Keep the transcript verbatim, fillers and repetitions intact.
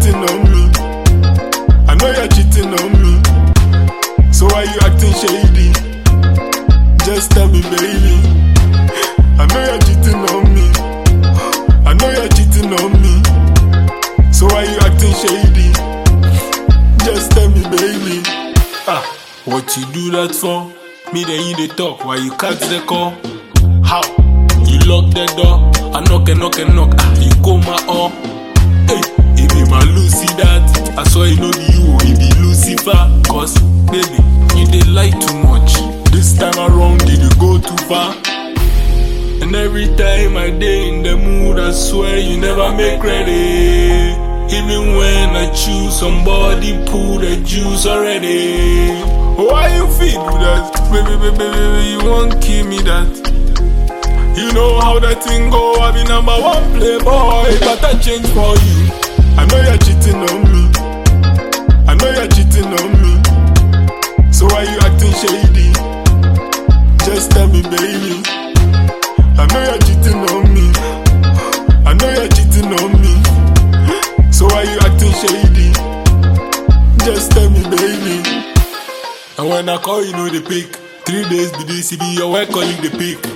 cheating on me. I know you're cheating on me. So why you acting shady? Just tell me, baby. I know you're cheating on me. I know you're cheating on me. So why you acting shady? Just tell me, baby. Ah, what you do that for? Me then you dey talk while you catch the call. How? You lock the door. I knock and knock and knock. Ah, you go my all. Hey, it be my Lucy that. I swear you know be you, it be Lucifer. Cause, baby, you dey lie too much. This time around, did you go too far? And every time I dey in the mood, I swear you never make ready. Even when I choose somebody, pull the juice already. Why you feel do that? Baby, baby, baby, you won't kill me that. You know how that thing go, I be number one playboy, but I change for you. I know you're cheating on me. I know you're cheating on me. So why you acting shady? Just tell me, baby. I know you're cheating on me. I know you're cheating on me. So why you acting shady? Just tell me, baby. And when I call you, know the pick. Three days be this, it be your work calling the pick.